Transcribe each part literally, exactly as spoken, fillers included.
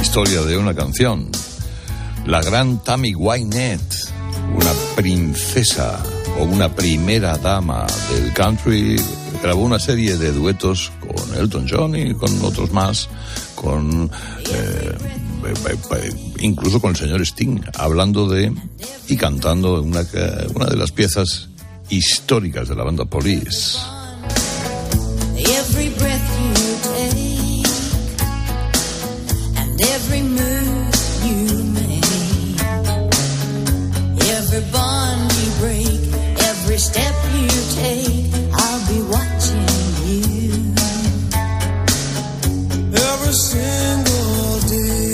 historia de una canción. La gran Tammy Wynette, una princesa o una primera dama del country, grabó una serie de duetos con Elton John y con otros más, con eh, incluso con el señor Sting, hablando de y cantando una, una de las piezas históricas de la banda Police. Every breath you take and every move you make, every bond you break, every step you take, I'll be watching you. Every single day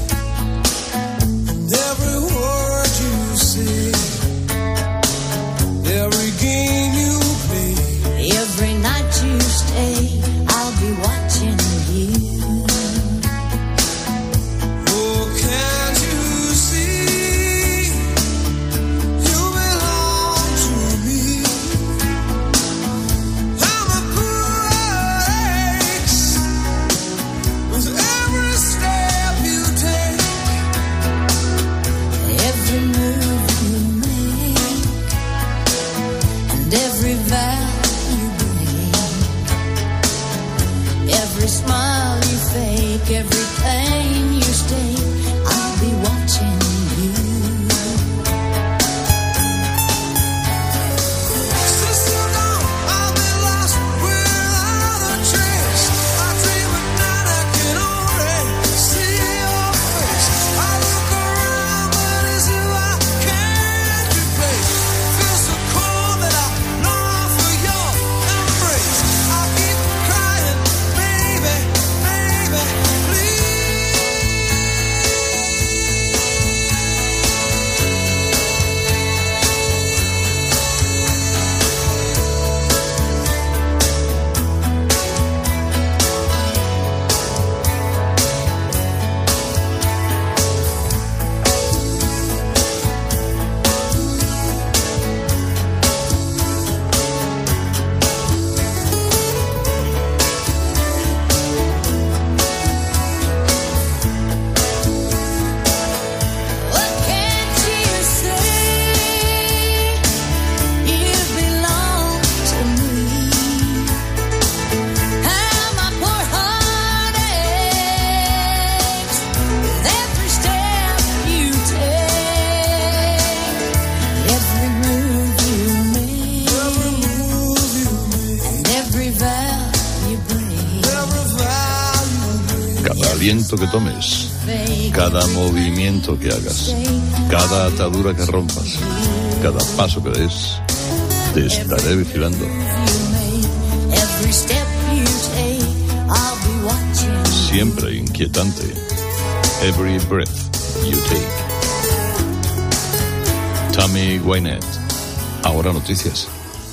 and every word you say, every game you play, every night you stay, I'll be watching you. Oh, can't you see you belong to me? I'm a poor ache with every step you take, every move you make, and every vow. Every smile you fake, every pain you stay, I'll be watching you. Since you're gone, I've been lost without a trace. I dream at night, I can only see your face. I look around, but it's you I can't replace. Feel so cold that I long for your embrace. I keep crying, baby, baby, please. What can't you say? You belong to me. How my poor heart aches with every step you take, every move you make, every move you make, and every vow you break, every vow you break. Cada aliento que tomes, cada movimiento que hagas, cada atadura que rompas, cada paso que des, te estaré vigilando. Every step you take, I'll be watching. Siempre inquietante. Every breath you take. Tammy Wynette. Ahora noticias.